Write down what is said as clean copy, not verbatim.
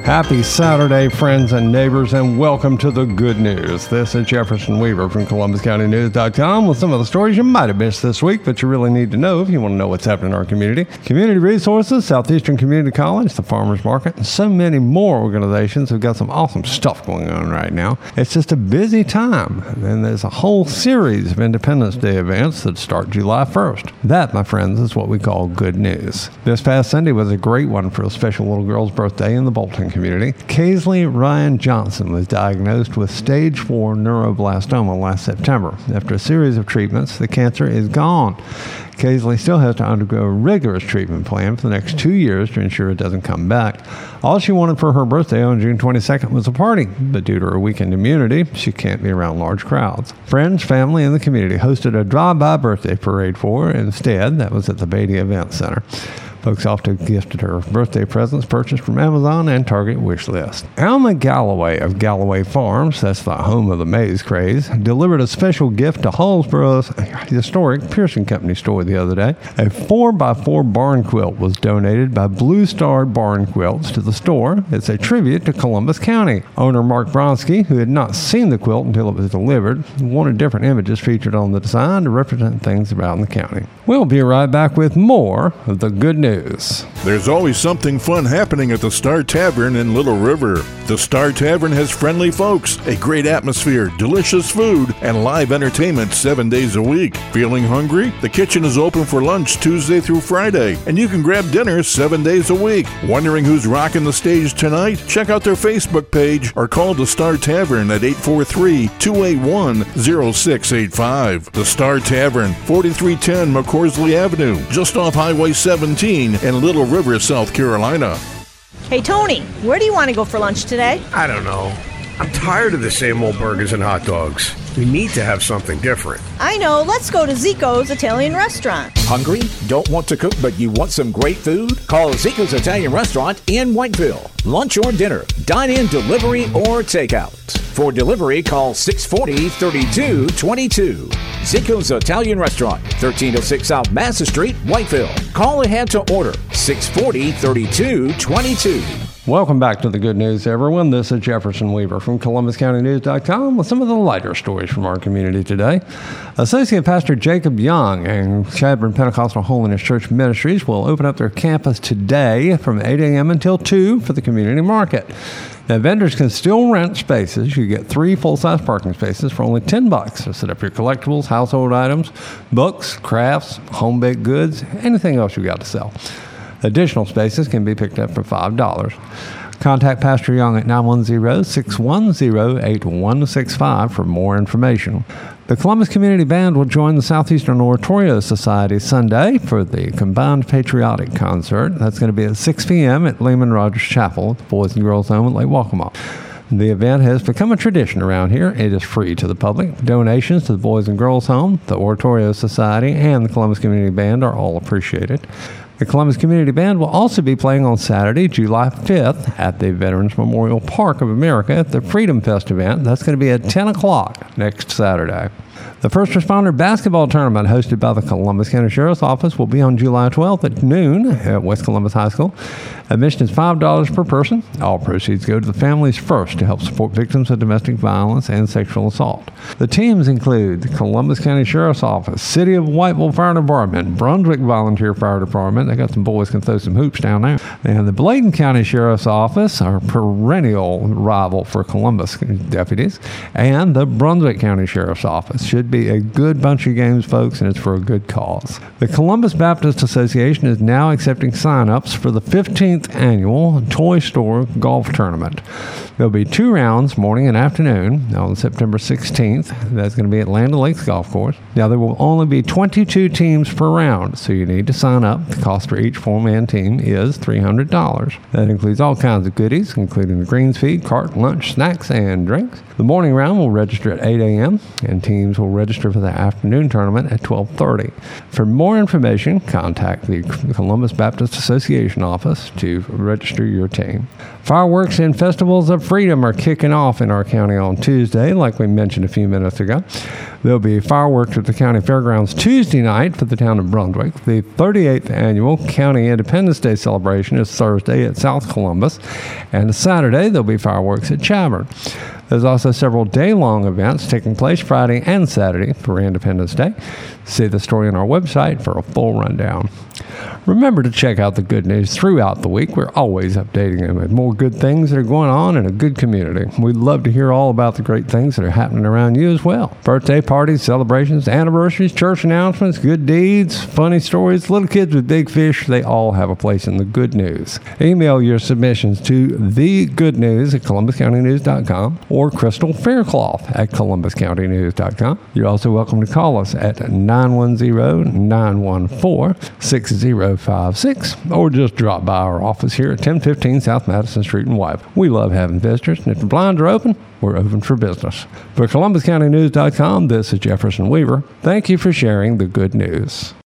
Happy Saturday, friends and neighbors, and welcome to the good news. This is Jefferson Weaver from ColumbusCountyNews.com with some of the stories you might have missed this week, but you really need to know if you want to know what's happening in our community. Community Resources, Southeastern Community College, the Farmers Market, and so many more organizations have got some awesome stuff going on right now. It's just a busy time, and there's a whole series of Independence Day events that start July 1st. That, my friends, is what we call good news. This past Sunday was a great one for a special little girl's birthday in the Bolton community. Kaisley Ryan Johnson was diagnosed with stage 4 neuroblastoma last September. After a series of treatments, the cancer is gone. Kaisley still has to undergo a rigorous treatment plan for the next 2 years to ensure it doesn't come back. All she wanted for her birthday on June 22nd was a party, but due to her weakened immunity, she can't be around large crowds. Friends, family, and the community hosted a drive-by birthday parade for her instead. That was at the Beatty Event Center. Folks often gifted her birthday presents purchased from Amazon and Target wish list. Alma Galloway of Galloway Farms, that's the home of the maize craze, delivered a special gift to Hallsborough's historic Pearson Company store the other day. A 4x4 barn quilt was donated by Blue Star Barn Quilts to the store. It's a tribute to Columbus County. Owner Mark Bronsky, who had not seen the quilt until it was delivered, wanted different images featured on the design to represent things around the county. We'll be right back with more of the good news. There's always something fun happening at the Star Tavern in Little River. The Star Tavern has friendly folks, a great atmosphere, delicious food, and live entertainment 7 days a week. Feeling hungry? The kitchen is open for lunch Tuesday through Friday, and you can grab dinner 7 days a week. Wondering who's rocking the stage tonight? Check out their Facebook page or call the Star Tavern at 843-281-0685. The Star Tavern, 4310 McCorsley Avenue, just off Highway 17 in Little River, South Carolina. Hey, Tony, where do you want to go for lunch today? I don't know. I'm tired of the same old burgers and hot dogs. We need to have something different. I know. Let's go to Zico's Italian Restaurant. Hungry? Don't want to cook, but you want some great food? Call Zico's Italian Restaurant in Whiteville. Lunch or dinner, dine-in, delivery, or takeout. For delivery, call 640-3222. Zico's Italian Restaurant, 1306 South Massey Street, Whiteville. Call ahead to order, 640-3222. Welcome back to the good news, everyone. This is Jefferson Weaver from ColumbusCountyNews.com with some of the lighter stories from our community today. Associate Pastor Jacob Young and Chadbourne Pentecostal Holiness Church Ministries will open up their campus today from 8 a.m. until 2 for the community market. Now, vendors can still rent spaces. You get 3 full-size parking spaces for only $10 to set up your collectibles, household items, books, crafts, home-baked goods, anything else you got to sell. Additional spaces can be picked up for $5. Contact Pastor Young at 910-610-8165 for more information. The Columbus Community Band will join the Southeastern Oratorio Society Sunday for the Combined Patriotic Concert. That's going to be at 6 p.m. at Lehman Rogers Chapel, the Boys and Girls Home at Lake Waccamaw. The event has become a tradition around here. It is free to the public. Donations to the Boys and Girls Home, the Oratorio Society, and the Columbus Community Band are all appreciated. The Columbus Community Band will also be playing on Saturday, July 5th at the Veterans Memorial Park of America at the Freedom Fest event. That's going to be at 10 o'clock next Saturday. The First Responder Basketball Tournament hosted by the Columbus County Sheriff's Office will be on July 12th at noon at West Columbus High School. Admission is $5 per person. All proceeds go to the Families First to help support victims of domestic violence and sexual assault. The teams include the Columbus County Sheriff's Office, City of Whiteville Fire Department, Brunswick Volunteer Fire Department. They got some boys can throw some hoops down there. And the Bladen County Sheriff's Office, our perennial rival for Columbus deputies, and the Brunswick County Sheriff's Office. Should be a good bunch of games, folks, and it's for a good cause. The Columbus Baptist Association is now accepting sign-ups for the 15th annual Toy Store Golf Tournament. There'll be 2 rounds, morning and afternoon, on September 16th. That's going to be at Land O'Lakes Golf Course. Now, there will only be 22 teams per round, so you need to sign up. The cost for each 4-man team is $300. That includes all kinds of goodies, including the greens feed, cart, lunch, snacks, and drinks. The morning round will register at 8 a.m., and teams will register for the afternoon tournament at 12:30. For more information, contact the Columbus Baptist Association office to register your team. Fireworks and festivals of Freedom are kicking off in our county on Tuesday, like we mentioned a few minutes ago. There'll be fireworks at the county fairgrounds Tuesday night for the town of Brunswick. The 38th annual County Independence Day celebration is Thursday at South Columbus, and Saturday there'll be fireworks at Chadbourn. There's also several day-long events taking place Friday and Saturday for Independence Day. See the story on our website for a full rundown. Remember to check out the good news throughout the week. We're always updating them with more good things that are going on in a good community. We'd love to hear all about the great things that are happening around you as well. Birthday parties, celebrations, anniversaries, church announcements, good deeds, funny stories, little kids with big fish, they all have a place in the good news. Email your submissions to thegoodnews@columbuscountynews.com or Crystal Faircloth at columbuscountynews.com. You're also welcome to call us at 910-914-6056 or just drop by our office here at 1015 South Madison Street in Wyville. We love having visitors, and if the blinds are open, we're open for business. For ColumbusCountyNews.com, this is Jefferson Weaver. Thank you for sharing the good news.